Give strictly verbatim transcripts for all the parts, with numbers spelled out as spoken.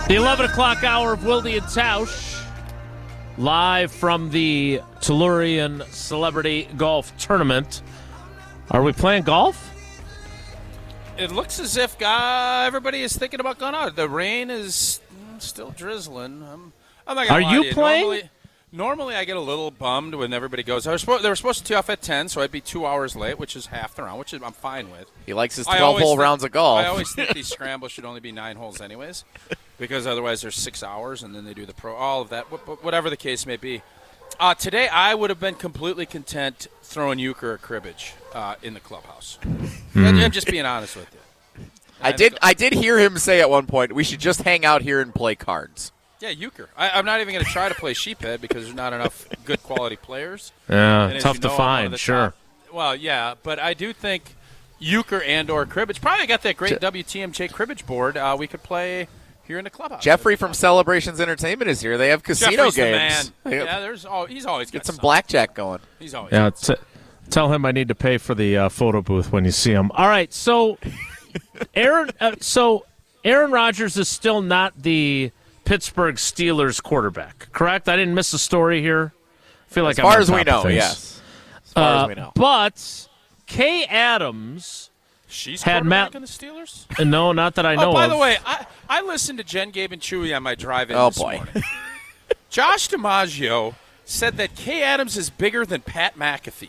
The eleven o'clock hour of Wilde and Tausch, live from the Tellurian Celebrity Golf Tournament. Are we playing golf? It looks as if uh, everybody is thinking about going out. The rain is still drizzling. I'm, I'm not gonna Are lie you to you. playing? Normally, normally I get a little bummed when everybody goes. I was supposed, they were supposed to tee off at ten, so I'd be two hours late, which is half the round, which is, I'm fine with. He likes his I twelve-hole always think- rounds of golf. I always think these scrambles should only be nine holes anyways, because otherwise there's six hours, and then they do the pro, all of that, wh- whatever the case may be. Uh, today I would have been completely content throwing euchre or cribbage uh, in the clubhouse. Hmm. I'm just being honest with you. I did. I did hear him say at one point, "We should just hang out here and play cards." Yeah, euchre. I, I'm not even going to try to play sheephead because there's not enough good quality players. Yeah, And as tough you to know, I'm one of find, the sure. top- Well, yeah, but I do think euchre and or cribbage. Probably got that great Je- W T M J cribbage board. Uh, we could play here in the clubhouse. Jeffrey from Celebrations Entertainment is here. They have casino Jeffrey's the games. man. They Yeah, there's all, he's always Get got some something. blackjack going. He's always Yeah, got t- tell him I need to pay for the uh, photo booth when you see him. All right, so Aaron, uh, so Aaron Rodgers is still not the Pittsburgh Steelers quarterback, correct? I didn't miss a story here. I feel like As I'm far on as we top of know, things. yes. As far Uh, as we know. But Kay Adams, She's had Matt- quarterbacking the Steelers? uh, no, not that I know Oh, by of. the way, I, I listened to Jen, Gabe, and Chewy on my drive-in Oh, this boy. morning. Josh DiMaggio said that Kay Adams is bigger than Pat McAfee.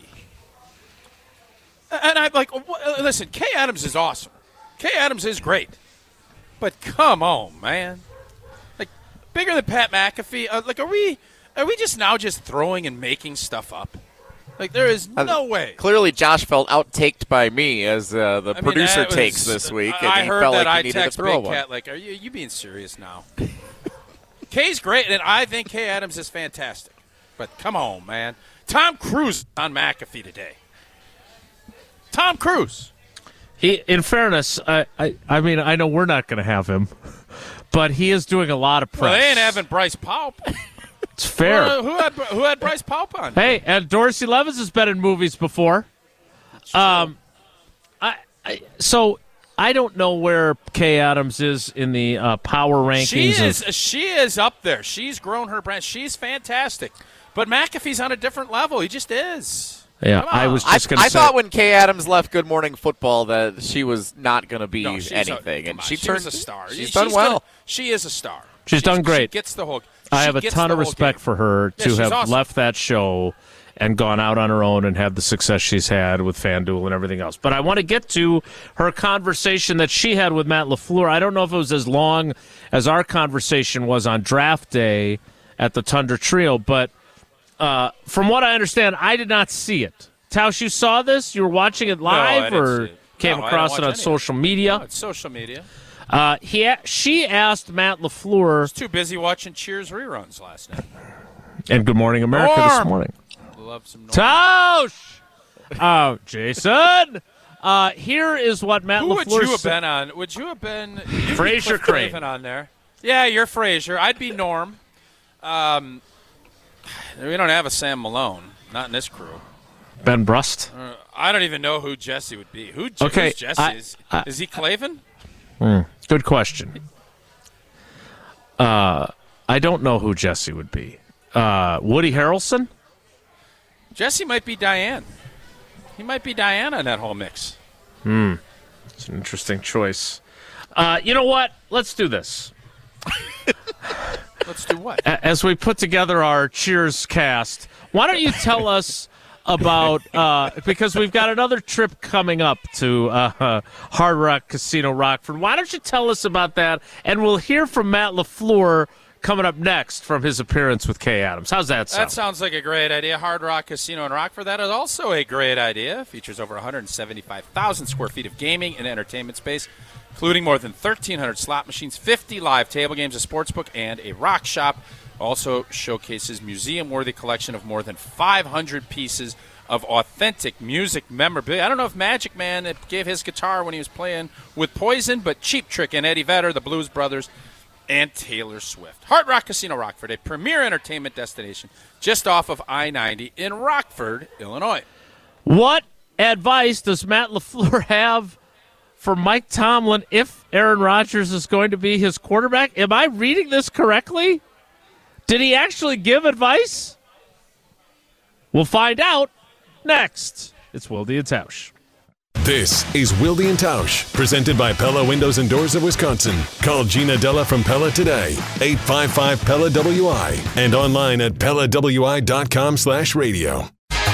And I'm like, wh- listen, Kay Adams is awesome. Kay Adams is great. But come on, man. Like, bigger than Pat McAfee? Uh, like, are we are we just now just throwing and making stuff up? Like, there is no way. Clearly, Josh felt out-taked by me as uh, the I mean, producer that was- takes this week, I, and I he heard felt that like he I needed to text throw Big one. Cat, like, are you you being serious now? Kay's great, and I think Kay Adams is fantastic. But come on, man. Tom Cruise on McAfee today. Tom Cruise. He, in fairness, I, I, I mean, I know we're not going to have him, but he is doing a lot of press. Well, they ain't having Bryce Paup. It's fair. Who, who had who had Bryce Paup on? Hey, and Dorsey Levis has been in movies before. Um, I, I so I don't know where Kay Adams is in the uh, power rankings. She of- is she is up there. She's grown her brand. She's fantastic. But McAfee's on a different level. He just is. yeah, Come I on. was I, just going to I say. thought when Kay Adams left Good Morning Football that she was not going to be No, she's a- anything, come and on, she she turned was a star. She's She's done well. gonna- she is a star. She's done great. She gets the whole. I she have a gets ton the of whole respect game. for her Yeah, to she's have awesome. left that show and gone out on her own and had the success she's had with FanDuel and everything else. But I want to get to her conversation that she had with Matt LaFleur. I don't know if it was as long as our conversation was on draft day at the Tundra Trio, but uh, from what I understand, I did not see it. Tausch, you saw this? You were watching it No, I live didn't or see it. came No, I didn't across watch it on any of it. social media? No, it's social media. Uh, he a- She asked Matt LaFleur, Too busy watching Cheers reruns last night. and Good Morning America this Norm! morning. Love some noise. Tausch! Oh, Jason! Uh, here is what Matt Who would LaFleur you have said. been on? Would you have been you'd be Fraser Cliff Crane. Craven on there? Yeah, you're Fraser. I'd be Norm. Um, we don't have a Sam Malone. Not in this crew. Ben Brust. Uh, I don't even know who Jesse would be. Who Okay, who's Jesse? I- is, I- is he Clavin? Good question. Uh, I don't know who Jesse would be. Uh, Woody Harrelson? Jesse might be Diane. He might be Diana in that whole mix. It's an interesting choice. Uh, you know what? Let's do this. Let's do what? A- As we put together our Cheers cast, why don't you tell us about, uh, because we've got another trip coming up to uh, uh, Hard Rock Casino Rockford. Why don't you tell us about that? And we'll hear from Matt LaFleur coming up next from his appearance with Kay Adams. How's that sound? That sounds like a great idea. Hard Rock Casino in Rockford. That is also a great idea. Features over one hundred seventy-five thousand square feet of gaming and entertainment space, including more than thirteen hundred slot machines, fifty live table games, a sports book, and a rock shop. Also showcases museum-worthy collection of more than five hundred pieces of authentic music memorabilia. I don't know if Magic Man gave his guitar when he was playing with Poison, but Cheap Trick and Eddie Vedder, the Blues Brothers, and Taylor Swift. Hard Rock Casino Rockford, a premier entertainment destination just off of I ninety in Rockford, Illinois. What advice does Matt LaFleur have for Mike Tomlin if Aaron Rodgers is going to be his quarterback? Am I reading this correctly? Did he actually give advice? We'll find out next. It's Wilde and Tausch. This is Wilde and Tausch, presented by Pella Windows and Doors of Wisconsin. Call Gina Della from Pella today, eight five five P E L L A W I, and online at Pella W I dot com slash radio.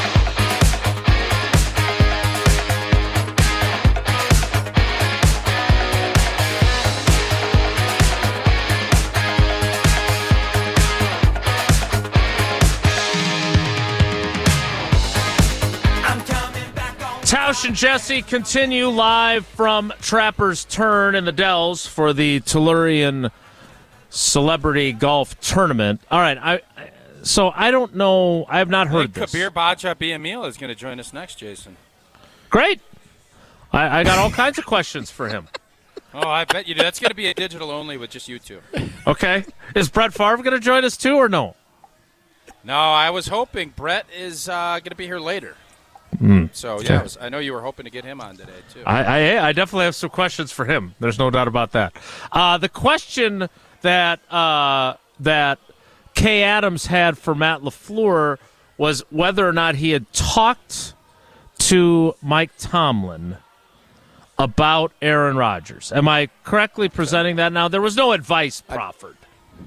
Tausch and Jesse continue live from Trapper's Turn in the Dells for the Tellurian Celebrity Golf Tournament. All right, I, I so I don't know. I have not heard I think this. Kabir Baja Biamil is going to join us next, Jason. Great. I, I got all kinds of questions for him. Oh, I bet you do. That's going to be a digital only with just you two. Okay. Is Brett Favre going to join us too or no? No, I was hoping Brett is uh, going to be here later. Mm. So, Okay. yeah, I, was, I know you were hoping to get him on today, too. I, I, I definitely have some questions for him. There's no doubt about that. Uh, the question that uh, that Kay Adams had for Matt LaFleur was whether or not he had talked to Mike Tomlin about Aaron Rodgers. Am I correctly presenting that now? There was no advice proffered.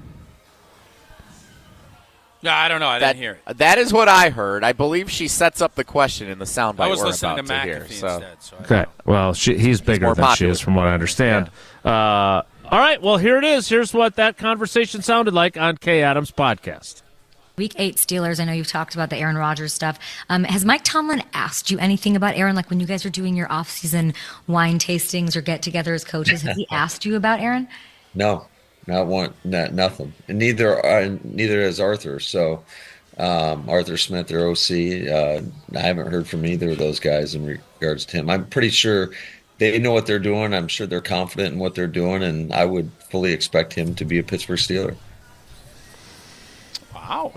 No, I don't know. I That, didn't hear it. that is what I heard. I believe she sets up the question in the soundbite I was we're listening about to to McAfee hear. So. instead. So I Okay. don't know. Well, she, he's bigger more than she popular. is, from what I understand. Uh, all right. Well, here it is. Here's what that conversation sounded like on Kay Adams' podcast. Week eight Steelers, I know you've talked about the Aaron Rodgers stuff. Um, has Mike Tomlin asked you anything about Aaron? Like when you guys are doing your off-season wine tastings or get-together as coaches, has he asked you about Aaron? No, not one, not, nothing. And neither, uh, neither has Arthur. So um, Arthur Smith, their O C, uh, I haven't heard from either of those guys in regards to him. I'm pretty sure they know what they're doing. I'm sure they're confident in what they're doing, and I would fully expect him to be a Pittsburgh Steeler. Wow.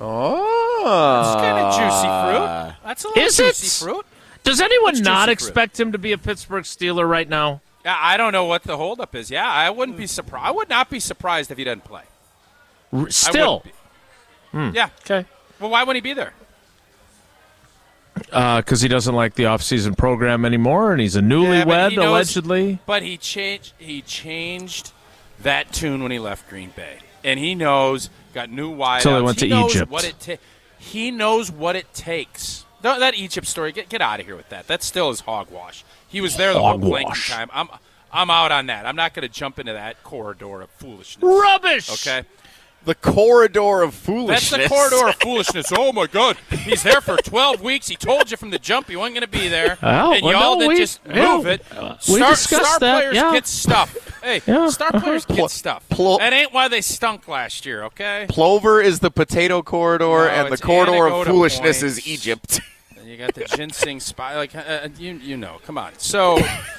Oh. That's kind of juicy fruit. That's a little Is juicy it? fruit. Does anyone It's not juicy expect him to be a Pittsburgh Steeler right now? Yeah, I don't know what the holdup is. Yeah, I wouldn't be surprised. I would not be surprised if he doesn't play. R- I Still. wouldn't be. Yeah. Okay. Well, why wouldn't he be there? Because uh, he doesn't like the off-season program anymore, and he's a Yeah, newlywed, but he knows- allegedly. But he changed. He changed that tune when he left Green Bay, and he knows. Got new wideouts. Till he went to knows Egypt. What it ta- he knows what it takes. No, that Egypt story. Get get out of here with that. That still is hogwash. He was there the whole blanking Hogwash. time. I'm I'm out on that. I'm not going to jump into that corridor of foolishness. Rubbish! Okay. The corridor of That's foolishness. the corridor of foolishness. Oh, my God. He's there for twelve weeks. He told you from the jump he wasn't going to be there. Well, and well, y'all no, didn't we- just yeah, move it. uh, we Star, discussed star that, players yeah. get stuff. Hey, Yeah, star players uh-huh. get stuff. Pl- That ain't why they stunk last year, okay? Plover is the potato corridor, No, and the it's corridor of Anagoda foolishness points. is Egypt. And you got the ginseng spy. Like, uh, you, you know, come on. So,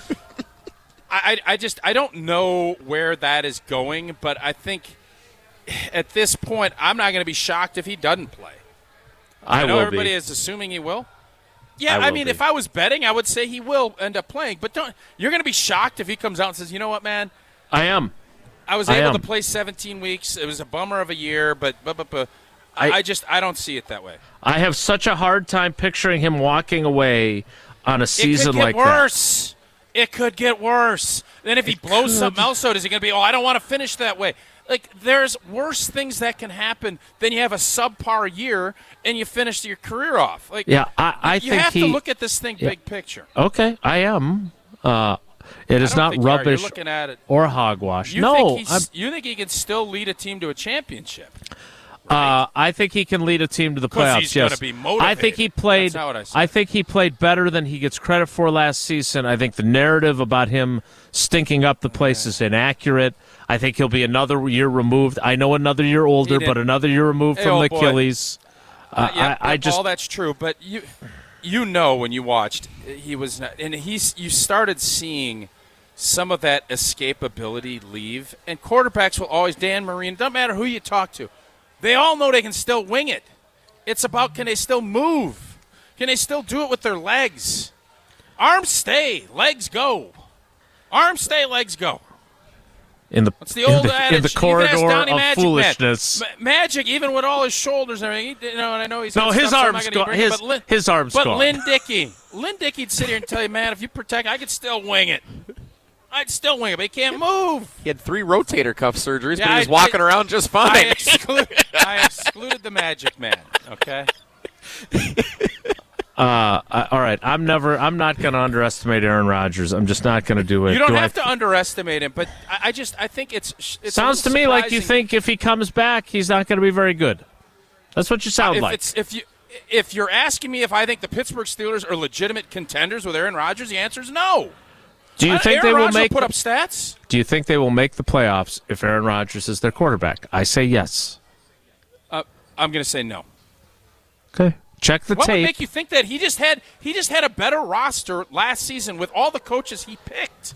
I, I, I just, I don't know where that is going, but I think at this point, I'm not going to be shocked if he doesn't play. I, I know will everybody be. is assuming he will. Yeah, I I, will mean, be. if I was betting, I would say he will end up playing. But don't you're going to be shocked if he comes out and says, "You know what, man? I am. I was I able am. to play seventeen weeks. It was a bummer of a year, but but but, but I- I, I just I don't see it that way. I have such a hard time picturing him walking away on a season it could get like worse. It could get worse. Then if he blows something else out, is he going to be? Oh, I don't want to finish that way. Like, there's worse things that can happen than you have a subpar year and you finish your career off. Like, Yeah, I- I you think have he- to look at this thing big picture. that. Okay, I am. Uh, it is I don't not think you are. You're rubbish looking at it. or hogwash. You no, think he's, I'm- you think he can still lead a team to a championship? Uh, I think he can lead a team to the 'Cause playoffs. he's yes, gonna be motivated. I think he played. That's not what I said. I think he played better than he gets credit for last season. I think the narrative about him stinking up the place is inaccurate. I think he'll be another year removed. I know another year older, didn't- but another year removed Hey, from old the boy. Achilles. Uh, yeah, I, I just all that's true, but you you know when you watched he was not, and he's you started seeing some of that escapability leave, and quarterbacks will always Dan Marino. Doesn't matter who you talk to, they all know they can still wing it. It's about can they still move? Can they still do it with their legs? Arms stay, legs go. Arms stay, legs go. In the, That's the old in the, adage. in the You can ask corridor Donnie of Magic foolishness. Man. Ma- Magic, even with all his shoulders and everything, he, you know, and I know he's No, got his stuff, so I'm arms not go- gonna bring his- it, but Lynn, his arms But gone. Lynn Dickey, Lynn Dickey'd sit here and tell you, man, if you protect, I could still wing it. I'd still wing it, but he can't move. He had three rotator cuff surgeries, Yeah, but he was I- walking I- around just I, fine. exclude, I excluded the Magic Man. Okay. Uh, I- all right, I'm never. I'm not going to underestimate Aaron Rodgers. I'm just not going to do it. You don't do have I, to underestimate him, but I, I just I think it's. it's Sounds a to little me like you surprising. think if he comes back, he's not going to be very good. That's what you sound if like. It's, if you if you're asking me if I think the Pittsburgh Steelers are legitimate contenders with Aaron Rodgers, the answer is no. Do you Uh, think Aaron they will Rodgers make? put up stats? Do you think they will make the playoffs if Aaron Rodgers is their quarterback? I say yes. Uh, I'm going to say no. Okay, check the What would tape. make you think that he just had he just had a better roster last season with all the coaches he picked?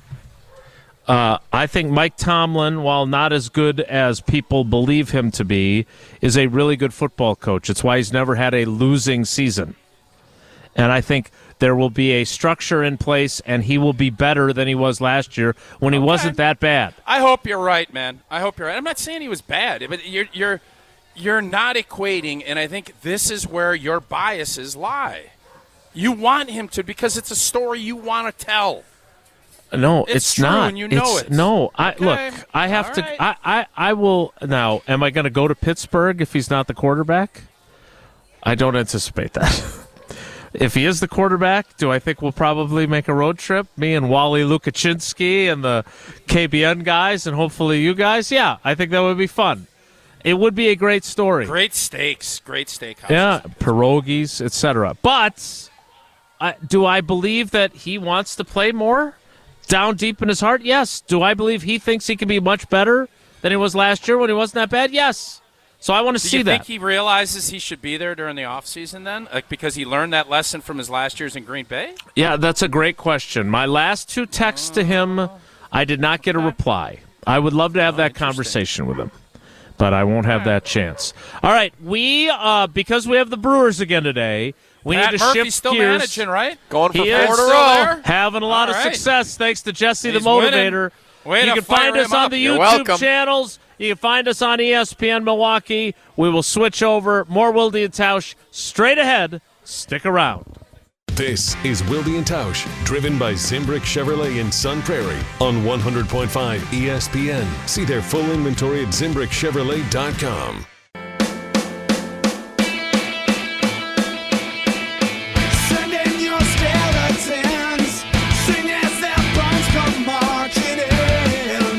Uh, I think Mike Tomlin, while not as good as people believe him to be, is a really good football coach. It's why he's never had a losing season. And I think there will be a structure in place, and he will be better than he was last year when he Okay. wasn't that bad. I hope you're right, man. I hope you're right. I'm not saying he was bad, but you're you're you're not equating, and I think this is where your biases lie. You want him to because it's a story you want to tell. No, It's it's, true, not. and you know It's- it. No, I Okay. look. I have All to. right. I, I. I will now. Am I going to go to Pittsburgh if he's not the quarterback? I don't anticipate that. If he is the quarterback, do I think we'll probably make a road trip? Me and Wally Lukaczynski and the K B N guys, and hopefully you guys. Yeah, I think that would be fun. It would be a great story. Great steaks, great steakhouses. Yeah, pierogies, et cetera. But I, do I believe that he wants to play more down deep in his heart? Yes. Do I believe he thinks he can be much better than he was last year when he wasn't that bad? Yes. So I want to Do see you that. think he realizes he should be there during the offseason then? Like because he learned that lesson from his last years in Green Bay? Yeah, that's a great question. My last two texts to him, I did not get a reply. I would love to have that conversation with him, but I won't have that chance. All right, we uh, because we have the Brewers again today, we Pat need to Murphy's shift still gears. managing, right? Going for He four is in a still row. there? Having a lot All of right. success thanks to Jesse the He's winning. Motivator. Way you to can fire find us him on up. the You're YouTube welcome. channels. You can find us on E S P N Milwaukee. We will switch over. More Wilde and Tausch straight ahead. Stick around. This is Wilde and Tausch, driven by Zimbrick Chevrolet in Sun Prairie on one hundred point five E S P N. See their full inventory at zimbrick chevrolet dot com. Sending your skeletons, sing as their bones come marching in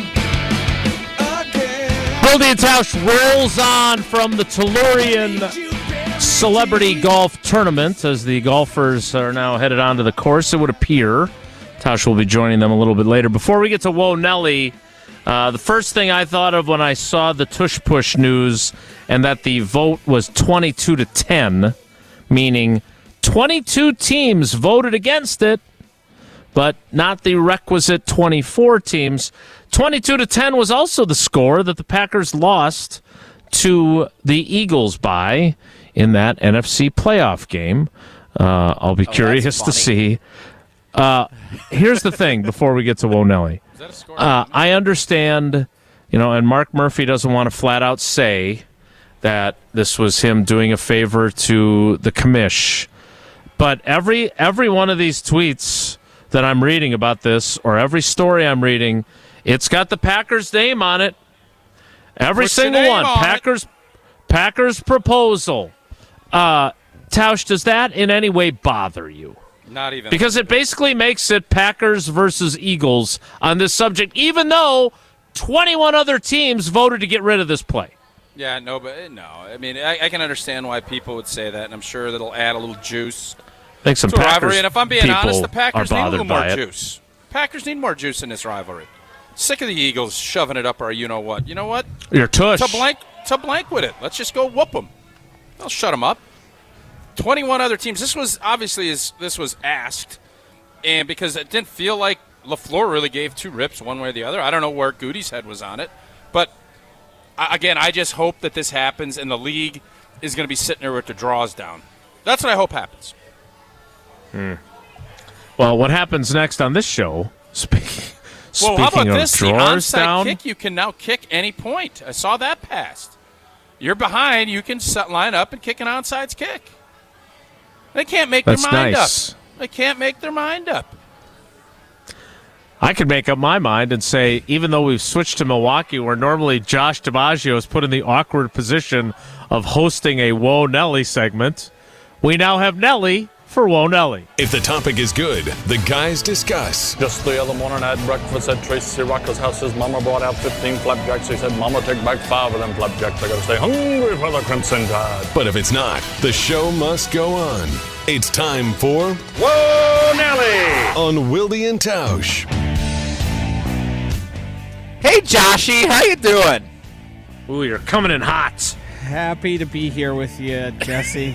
again. Wilde and Tausch rolls on from the Tellurian Celebrity Golf Tournament as the golfers are now headed onto the course, it would appear. Tausch will be joining them a little bit later. Before we get to Whoa Nelly, uh, the first thing I thought of when I saw the tush push news and that the vote was twenty-two to ten, meaning twenty-two teams voted against it, but not the requisite twenty-four teams. twenty-two to ten was also the score that the Packers lost to the Eagles by in that N F C playoff game. Uh, I'll be curious to funny. see. Uh, here's the thing before we get to Whoa Nelly. Is that a score? Uh, I understand, you know, and Mark Murphy doesn't want to flat out say that this was him doing a favor to the commish. But every every one of these tweets that I'm reading about this, or every story I'm reading, it's got the Packers' name on it. Every Put your single name one. on it. Packers Packers proposal. Uh, Tausch, does that in any way bother you? Not even. Because it basically makes it Packers versus Eagles on this subject, even though twenty-one other teams voted to get rid of this play. Yeah, no, but no. I mean, I, I can understand why people would say that, and I'm sure that'll add a little juice I think some to a Packers rivalry. And if I'm being people honest, the are Packers need a bothered little more by it. juice. Packers need more juice in this rivalry. Sick of the Eagles shoving it up our you know what. You know what? You're tush. To blank, to blank with it. Let's just go whoop them. They'll shut them up. twenty-one other teams. This was obviously is this was asked, and because it didn't feel like LaFleur really gave two rips one way or the other. I don't know where Goody's head was on it, but I, again, I just hope that this happens and the league is going to be sitting there with the draws down. That's what I hope happens. Well, what happens next on this show, speaking, Well, how Speaking about of this? The drawers onside down. kick, you can now kick any point. I saw that passed. You're behind, you can set, line up and kick an onside kick. They can't make That's their mind nice. up. They can't make their mind up. I could make up my mind and say, even though we've switched to Milwaukee, where normally Josh DiMaggio is put in the awkward position of hosting a Whoa Nelly segment, we now have Nelly for Whoa Nelly. If the topic is good, the guys discuss. Just the other morning I had breakfast at Tracy Rocker's house. His mama brought out fifteen flapjacks. He said, Mama, take back five of them flapjacks. I gotta stay hungry for the Crimson Tide. But if it's not, the show must go on. It's time for Whoa, Nelly! On Wilde and Tausch. Hey, Joshy, how you doing? Ooh, you're coming in hot. Happy to be here with you, Jesse.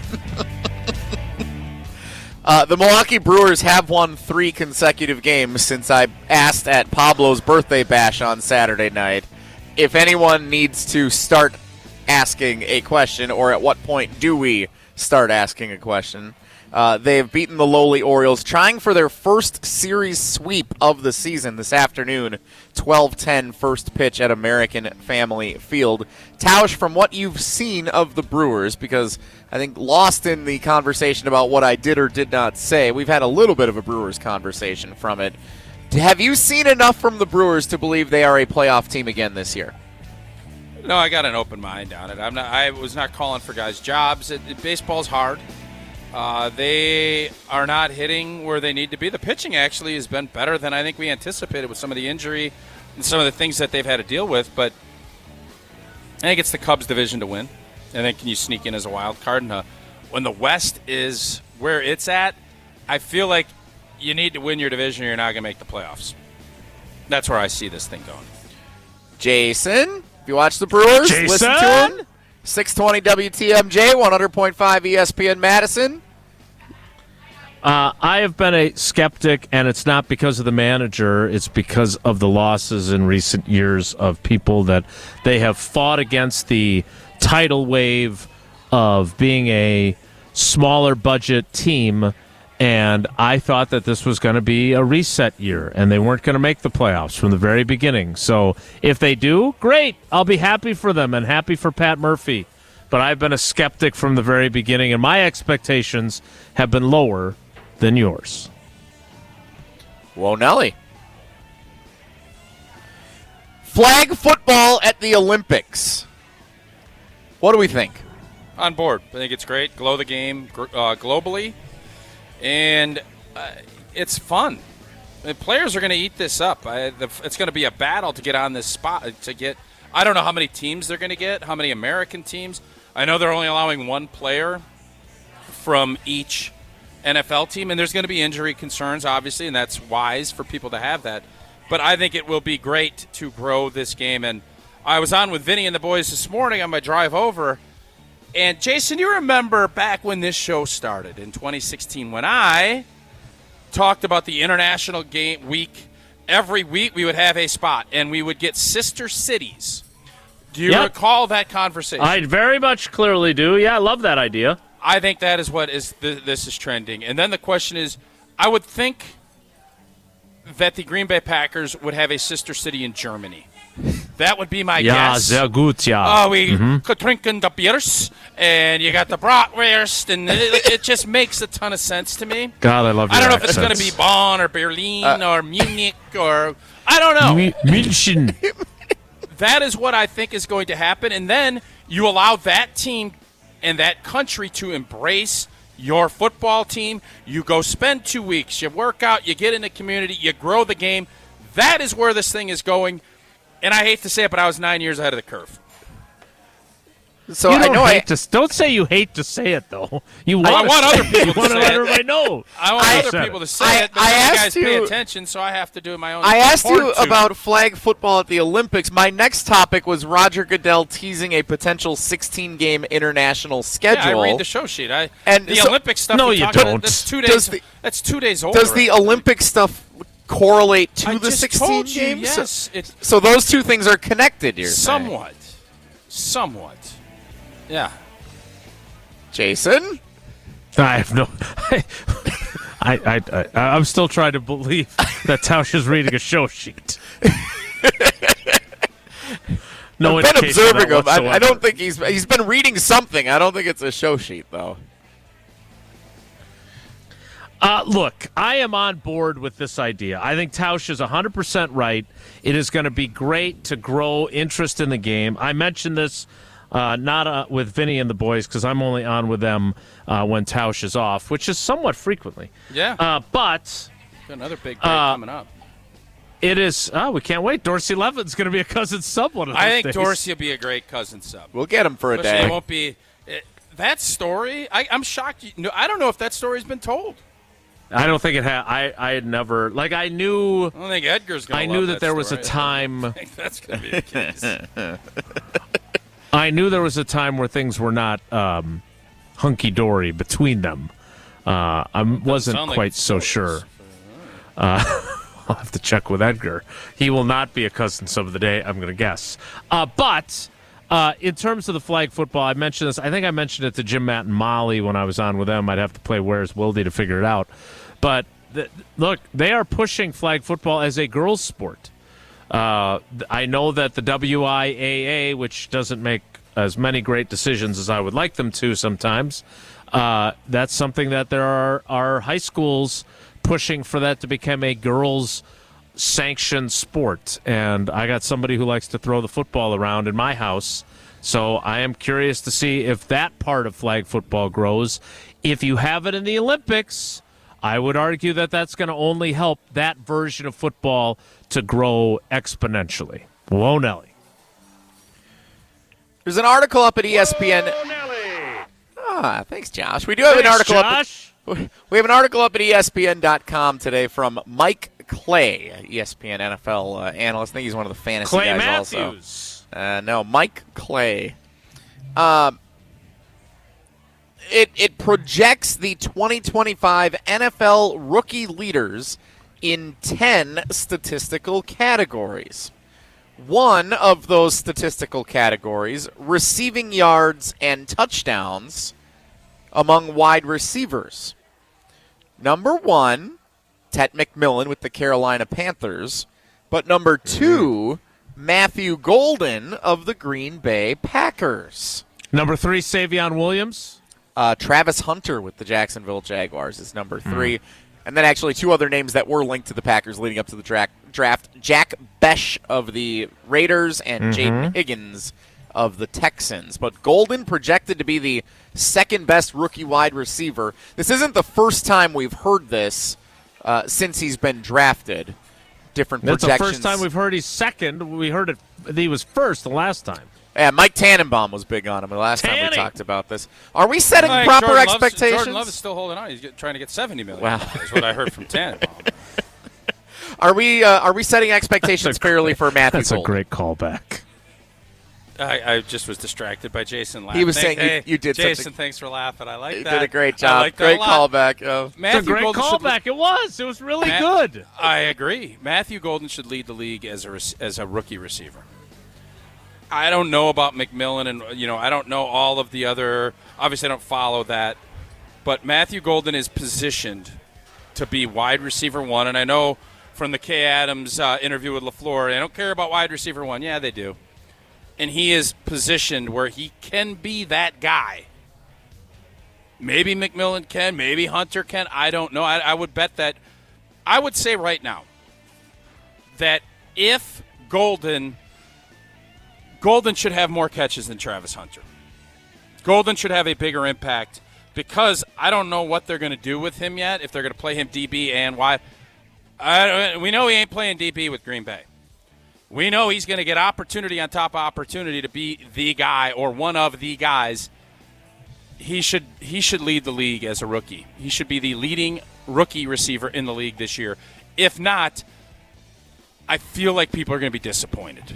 Uh, the Milwaukee Brewers have won three consecutive games since I asked at Pablo's birthday bash on Saturday night if anyone needs to start asking a question, or at what point do we start asking a question. Uh, they have beaten the lowly Orioles, trying for their first series sweep of the season this afternoon, twelve ten first pitch at American Family Field. Tausch, from what you've seen of the Brewers, because I think lost in the conversation about what I did or did not say, we've had a little bit of a Brewers conversation from it. Have you seen enough from the Brewers to believe they are a playoff team again this year? No, I got an open mind on it. I'm not. I was not calling for guys' jobs. It, it, baseball's hard. Uh, they are not hitting where they need to be. The pitching actually has been better than I think we anticipated with some of the injury and some of the things that they've had to deal with. But I think it's the Cubs division to win. And then can you sneak in as a wild card? And uh, when the West is where it's at, I feel like you need to win your division or you're not going to make the playoffs. That's where I see this thing going. Jason, if you watch the Brewers, Jason? listen to him. six twenty W T M J, one hundred point five E S P N Madison. Uh, I have been a skeptic, and it's not because of the manager. It's because of the losses in recent years of people that they have fought against the tidal wave of being a smaller budget team, and I thought that this was going to be a reset year, and they weren't going to make the playoffs from the very beginning. So if they do, great. I'll be happy for them and happy for Pat Murphy. But I've been a skeptic from the very beginning, and my expectations have been lower than yours. Whoa, Nelly. Flag football at the Olympics. What do we think? On board. I think it's great. Glow the game uh, globally. And uh, it's fun. The players are going to eat this up. I, the, it's going to be a battle to get on this spot. To get, I don't know how many teams they're going to get, how many American teams. I know they're only allowing one player from each N F L team, and there's going to be injury concerns, obviously, and that's wise for people to have that. But I think it will be great to grow this game. And I was on with Vinny and the boys this morning on my drive over. And, Jason, you remember back when this show started in twenty sixteen when I talked about the International Game Week. Every week we would have a spot, and we would get sister cities. Do you Yep. recall that conversation? I very much clearly do. Yeah, I love that idea. I think that is what is th- this is trending. And then the question is, I would think that the Green Bay Packers would have a sister city in Germany. That would be my Ja, guess. sehr gut, ja. Oh, we could drink in the beers, and you got the bratwurst, and it, it just makes a ton of sense to me. God, I love your I don't know if it's going to accents. be Bonn or Berlin or Munich or I don't know. Mi- München. That is what I think is going to happen, and then you allow that team and that country to embrace your football team. You go spend two weeks, you work out, you get in the community, you grow the game. That is where this thing is going. And I hate to say it, but I was nine years ahead of the curve. So you I don't know I, hate to, don't say you hate to say it, though. You want, I want other people you to want to say let it. everybody know. I want I other said people it. to say I- it, but I then you asked guys pay you- attention, so I have to do my own. I asked you important to. about flag football at the Olympics. My next topic was Roger Goodell teasing a potential sixteen-game international schedule. Yeah, I read the show sheet. I And the so- Olympic stuff. No, we you talked about, don't. That's two Does days. the- that's two days old. Does the Olympic stuff correlate to I the just sixteen told you, games? yes. So, It's so those two things are connected, you're saying. somewhat, somewhat. Yeah. Jason? I have no. I, I, I, I, I'm still trying to believe that Tausch is reading a show sheet. No I've been indication of that observing him. I, I whatsoever. don't think he's he's been reading something. I don't think it's a show sheet, though. Uh, look, I am on board with this idea. I think Tausch is one hundred percent right. It is going to be great to grow interest in the game. I mentioned this uh, not uh, with Vinny and the boys because I'm only on with them uh, when Tausch is off, which is somewhat frequently. Yeah. Uh, but Got another big break uh, coming up. it is, oh, we can't wait. Dorsey Levitt's going to be a cousin sub one of those I think days. Dorsey will be a great cousin sub. We'll get him for a Especially day. It won't be it, that story. I, I'm shocked. You, no, I don't know if that story's been told. I don't think it had. I, I had never, like, I knew. I don't think Edgar's going I to knew love that there was a story. time. I don't think that's going to be the case. I knew there was a time where things were not um, hunky dory between them. Uh, I wasn't sound like quite it's so stories. sure. Uh, I'll have to check with Edgar. He will not be a cousin sub of the day, I'm going to guess. Uh, but uh, in terms of the flag football, I mentioned this. I think I mentioned it to Jim, Matt, and Molly when I was on with them. I'd have to play Where's Wildy to figure it out. But th- look, they are pushing flag football as a girls' sport. Uh, I know that the W I A A, which doesn't make as many great decisions as I would like them to sometimes, uh, that's something that there are, are high schools pushing for that to become a girls' sanctioned sport. And I got somebody who likes to throw the football around in my house, so I am curious to see if that part of flag football grows. If you have it in the Olympics, I would argue that that's going to only help that version of football to grow exponentially. Whoa, Nelly. There's an article up at E S P N. Ah, thanks, Josh. We do have an Thanks, article Josh. up. We have an article up at E S P N dot com today from Mike Clay, E S P N N F L uh, analyst. I think he's one of the fantasy Clay guys Matthews. also. Uh, no, Mike Clay. Um, it it projects the twenty twenty-five N F L rookie leaders in ten statistical categories. One of those statistical categories, receiving yards and touchdowns among wide receivers. Number one, Tet McMillan with the Carolina Panthers. But number two, Matthew Golden of the Green Bay Packers. Number three, Savion Williams. Uh, Travis Hunter with the Jacksonville Jaguars is number three. And then actually two other names that were linked to the Packers leading up to the dra- draft. Jack Besh of the Raiders and Jaden Higgins of the Texans. But Golden projected to be the second best rookie wide receiver. This isn't the first time we've heard this uh, since he's been drafted. Different That's the projections. first time we've heard he's second. We heard it. He was first the last time. Yeah, Mike Tannenbaum was big on him the last time we Tanny. talked about this. Are we setting Like, proper Jordan Love's- expectations? Jordan Love is still holding on. He's get, trying to get seventy million. Wow. Is what I heard from Tannenbaum. Are we uh, are we setting expectations fairly for Matthew That's a Golden? great callback. I, I just was distracted by Jason laughing. He was Thank- saying you- hey, you did Jason, something- thanks for laughing. I like You that. did a great I job. like that Great a lot. callback. Uh, Matthew It's a great Golden should callback. It was. It was really Ma- good. I agree. Matthew Golden should lead the league as a rec- as a rookie receiver. I don't know about McMillan, and you know I don't know all of the other. Obviously, I don't follow that, but Matthew Golden is positioned to be wide receiver one, and I know from the Kay Adams uh, interview with LaFleur, they don't care about wide receiver one. Yeah, they do, and he is positioned where he can be that guy. Maybe McMillan can, maybe Hunter can. I don't know. I, I would bet that. I would say right now that if Golden. Golden should have more catches than Travis Hunter. Golden should have a bigger impact because I don't know what they're going to do with him yet, if they're going to play him D B and wide. I, we know he ain't playing D B with Green Bay. We know he's going to get opportunity on top of opportunity to be the guy or one of the guys. He should he should lead the league as a rookie. He should be the leading rookie receiver in the league this year. If not, I feel like people are going to be disappointed.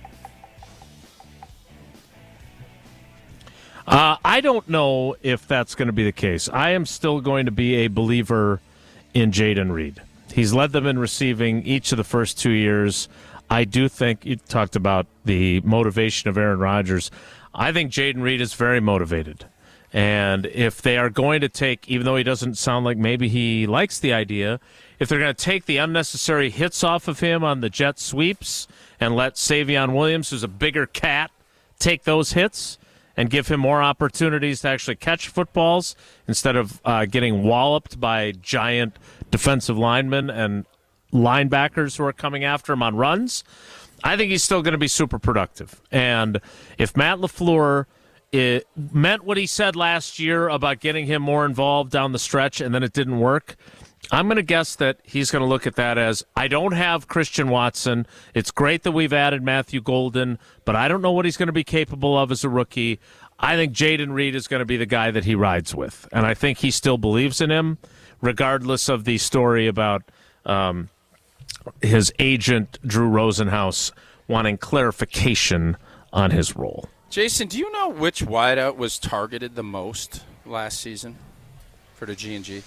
Uh, I don't know if that's going to be the case. I am still going to be a believer in Jaden Reed. He's led them in receiving each of the first two years. I do think you talked about the motivation of Aaron Rodgers. I think Jaden Reed is very motivated. And if they are going to take, even though he doesn't sound like maybe he likes the idea, if they're going to take the unnecessary hits off of him on the jet sweeps and let Savion Williams, who's a bigger cat, take those hits and give him more opportunities to actually catch footballs instead of uh, getting walloped by giant defensive linemen and linebackers who are coming after him on runs, I think he's still going to be super productive. And if Matt LaFleur it meant what he said last year about getting him more involved down the stretch and then it didn't work, I'm going to guess that he's going to look at that as, I don't have Christian Watson. It's great that we've added Matthew Golden, but I don't know what he's going to be capable of as a rookie. I think Jayden Reed is going to be the guy that he rides with. And I think he still believes in him, regardless of the story about um, his agent, Drew Rosenhaus, wanting clarification on his role. Jason, do you know which wideout was targeted the most last season for the G and G?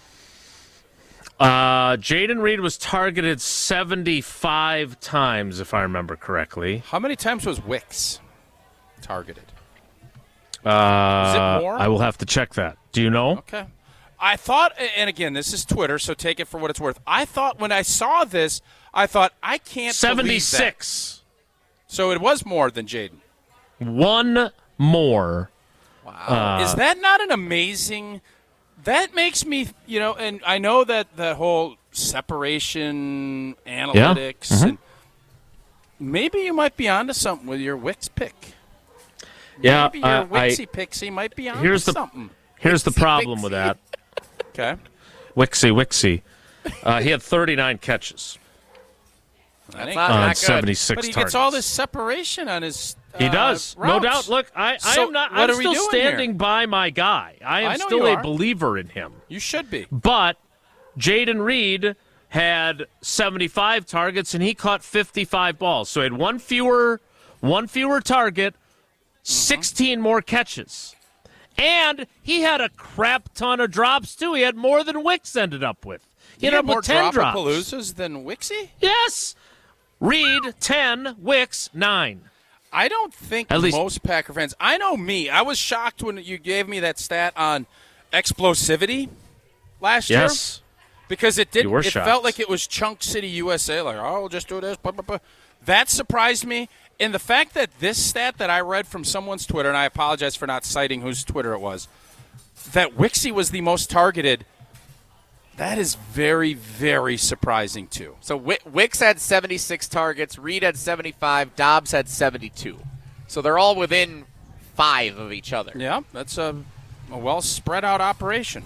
Uh, Jayden Reed was targeted seventy-five times, if I remember correctly. How many times was Wicks targeted? Uh, Is it more? I will have to check that. Do you know? Okay. I thought, and again, this is Twitter, so take it for what it's worth. I thought when I saw this, I thought, I can't seventy-six. Believe that. So it was more than Jayden. One more. Wow. Uh, is that not an amazing... That makes me, you know, and I know that the whole separation analytics, yeah. mm-hmm. and maybe you might be onto something with your Wicks pick. Yeah, maybe your uh, Wixie I, Pixie might be onto here's the, something. Here's Wixie the problem Pixie. with that. Okay. Wixie, Wixie. Uh, he had thirty-nine catches. That ain't not on good. seventy-six But he targets. gets all this separation on his uh, He does, no routes. doubt. Look, I, I So am not. what I'm are we still doing standing here? by my guy. I am I know still you a are. believer in him. You should be. But Jayden Reed had seventy-five targets and he caught fifty-five balls. So he had one fewer, one fewer target, sixteen more catches. And he had a crap ton of drops, too. He had more than Wicks ended up with. He, He had ended up more with ten drops. Dropapaloozas than Wixie? Yes. Reed, ten. Wicks, nine. I don't think At least- most Packer fans. I know me. I was shocked when you gave me that stat on explosivity last Yes. year because it did. You were It shocked. felt like it was Chunk City, U S A. Like, oh, we'll just do this. Blah, blah, blah. That surprised me. And the fact that this stat that I read from someone's Twitter, and I apologize for not citing whose Twitter it was, that Wixie was the most targeted. That is very, very surprising too. So Wi- Wicks had seventy-six targets, Reed had seventy-five, Dobbs had seventy-two. So they're all within five of each other. Yeah, that's a, a well spread out operation.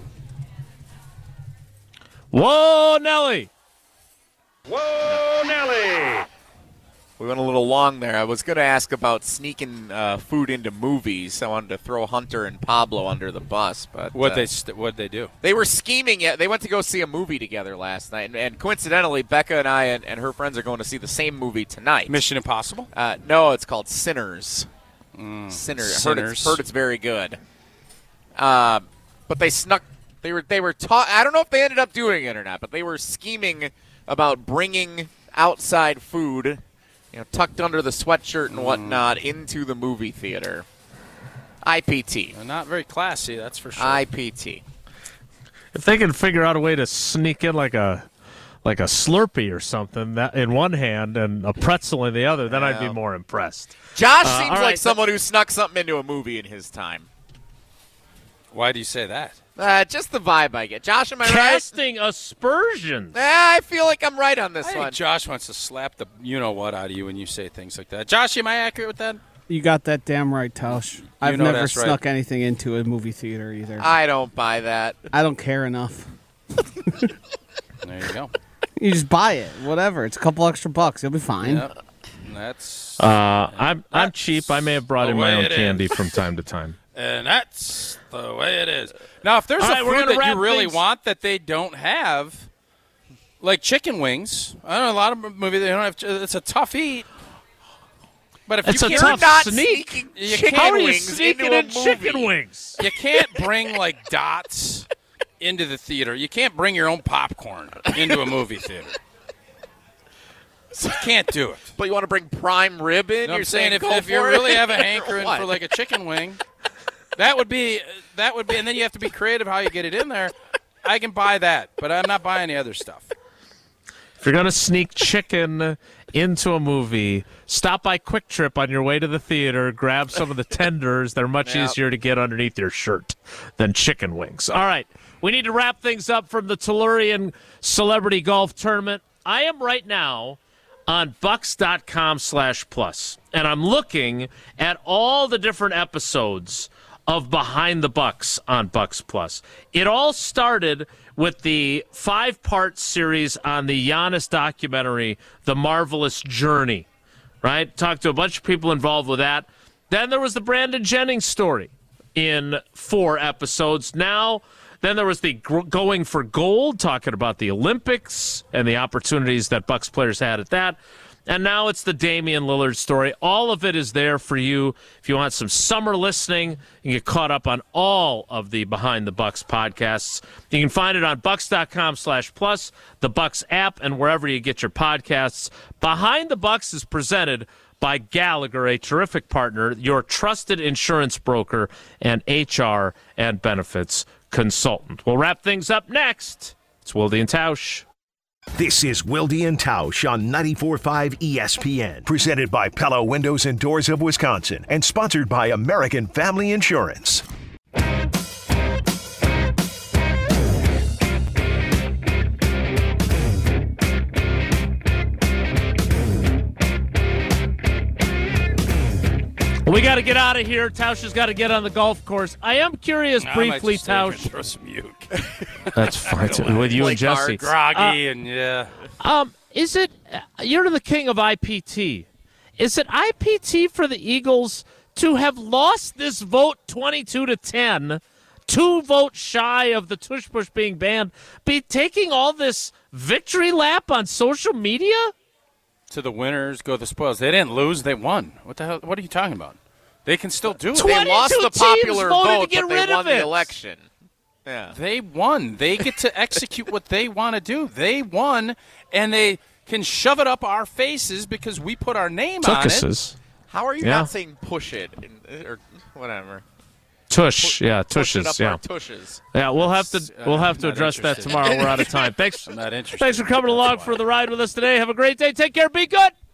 Whoa, Nelly. Whoa, Nelly! We went a little long there. I was going to ask about sneaking uh, food into movies. I wanted to throw Hunter and Pablo under the bus, but What uh, they st- what they do? they were scheming. Yet they went to go see a movie together last night, and, and coincidentally, Becca and I and, and her friends are going to see the same movie tonight. Mission Impossible. Uh, no, it's called Sinners. Mm, Sinners. Heard it's, Sinners. heard it's very good. Uh, but they snuck. They were. They were taught. I don't know if they ended up doing it or not, but they were scheming about bringing outside food, you know, tucked under the sweatshirt and whatnot, into the movie theater. I P T. They're not very classy, that's for sure. I P T. If they can figure out a way to sneak in like a like a Slurpee or something that in one hand and a pretzel in the other, then I'd be Yeah. more impressed. Josh Uh, seems all like right, someone who snuck something into a movie in his time. Why do you say that? Uh, just the vibe I get. Josh, am I right? Casting aspersions. Eh, I feel like I'm right on this I think one. Josh wants to slap the you-know-what out of you when you say things like that. Josh, am I accurate with that? You got that damn right, Tausch. I've know never that's right. snuck anything into a movie theater either. I don't buy that. I don't care enough. There you go. You just buy it, whatever. It's a couple extra bucks. You'll be fine. Yep. That's Uh, I'm I'm That's cheap. I may have brought the in my way own it is. candy from time to time. and that's the way it is. Now, if there's All a right, we're food gonna that wrap you really things- want that they don't have, like chicken wings, I know a lot of movies they don't have. It's a tough eat. But if It's you a can't, tough not sneak. sneaking You chicken can't- How are you wings sneaking into a in chicken movie. wings? you can't bring like dots into the theater. You can't bring your own popcorn into a movie theater. You can't do it. But you want to bring prime rib in? You know what You're I'm saying if, go if you for really it? have a Or hankering what? for like a chicken wing, That would be that would be, and then you have to be creative how you get it in there. I can buy that, but I'm not buying the other stuff. If you're going to sneak chicken into a movie, stop by Quick Trip on your way to the theater, grab some of the tenders. They're much Yep. easier to get underneath your shirt than chicken wings. All right, we need to wrap things up from the Tellurian Celebrity Golf Tournament. I am right now on bucks.com slash plus, and I'm looking at all the different episodes of Behind the Bucks on Bucks Plus. It all started with the five-part series on the Giannis documentary, The Marvelous Journey, right? Talked to a bunch of people involved with that. Then there was the Brandon Jennings story in four episodes. Now, then there was the gr- Going for Gold, talking about the Olympics and the opportunities that Bucks players had at that. And now it's the Damian Lillard story. All of it is there for you. If you want some summer listening, you can get caught up on all of the Behind the Bucks podcasts. You can find it on bucks.com slash plus, the Bucks app, and wherever you get your podcasts. Behind the Bucks is presented by Gallagher, a terrific partner, your trusted insurance broker and H R and benefits consultant. We'll wrap things up next. It's Wilde and Tausch. This is Wilde and Tausch on ninety-four point five E S P N, presented by Pella Windows and Doors of Wisconsin, and sponsored by American Family Insurance. We got to get out of here. Tausch has got to get on the golf course. I am curious I briefly, might just stay here and Tausch. throw some uke. That's fine. too, with you Play and Jesse. Groggy and yeah. Um, is it, you're the king of I P T. Is it I P T for the Eagles to have lost this vote twenty-two to ten, two votes shy of the tush push being banned, be taking all this victory lap on social media? To the winners go the spoils. They didn't lose. They won. What the hell? What are you talking about? They can still do it. They lost the popular voted to vote, get but they rid won of the it. election. Yeah. They won. They get to execute what they want to do. They won, and they can shove it up our faces because we put our name on it. Tuckuses. How are you Yeah. not saying push it in, or whatever? Tush, yeah, Push it tushes, up yeah. our tushes. Yeah, we'll have to That's, uh, we'll have I'm to not address that interested. tomorrow. We're out of time. Thanks. I'm not interested. Thanks for coming along for the ride with us today. Have a great day. Take care. Be good.